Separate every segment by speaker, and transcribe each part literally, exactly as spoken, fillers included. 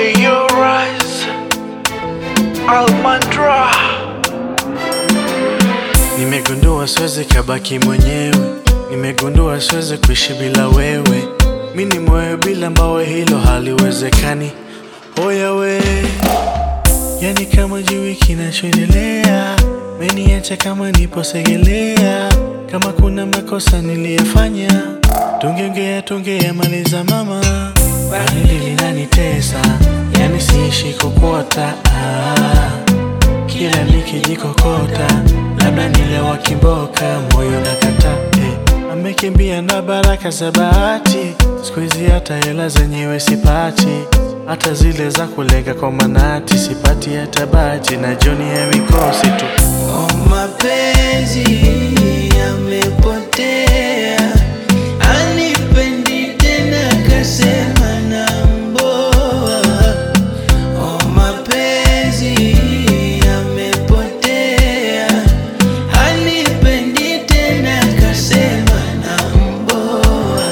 Speaker 1: in your eyes, Almandra.
Speaker 2: Nimegundua siwezi kabaki mwenyewe, nimegundua siwezi kuishi bila wewe. Mimi ni moyo bila mbawe, hilo haliwezekani. Oya we, yani kama jui kinachoendelea, umeniacha kama nipo segelea. Kama kuna makosa niliyafanya, tungeongea tungeyamaliza mama. Baridi linanitesa, yani siishi kokota. ah, Kila nikijikokota, labda nilewa kiboka, moyo nakata eh. Amekimbia na baraka za bahati, siku hizi hata hela zenyewe sipati. Hata zile za kulenga kwa manati sipati hata bahati, na joni ya mikosi tu.
Speaker 3: Oh, mapenzi yamepotea, anipendi tena kasema na mboa. Oh, mapenzi yamepotea, anipendi tena kasema na mboa.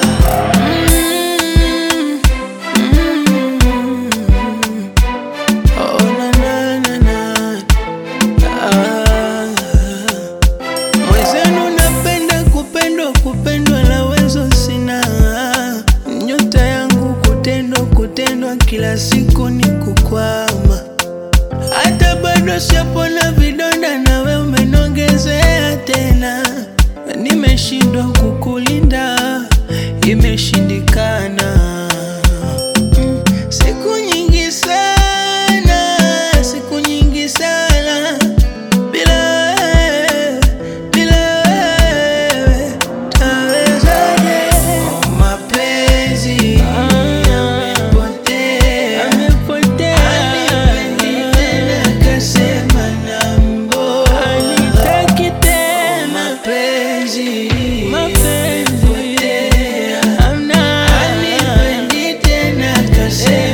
Speaker 3: mm, mm, oh, na, na, na, na. Ah, mwezenu napenda kupendwa, kupendwa la wezo sina. Nyota yangu kutendwa, kutendwa kila siku ni kukwama. Hata bado sijapona vidonda, nawe umenongezea tena. Nimeshindwa kukulinda, imeshindikana. Mm, siku nyingi sana, siku nyingi sana bila wewe, bila wewe tawezaje? Oh, mapenzi yamepotea, anipendi tena kasema na mboa. Anitaki tena. Mapenzi yamepotea, anipendi tena kasema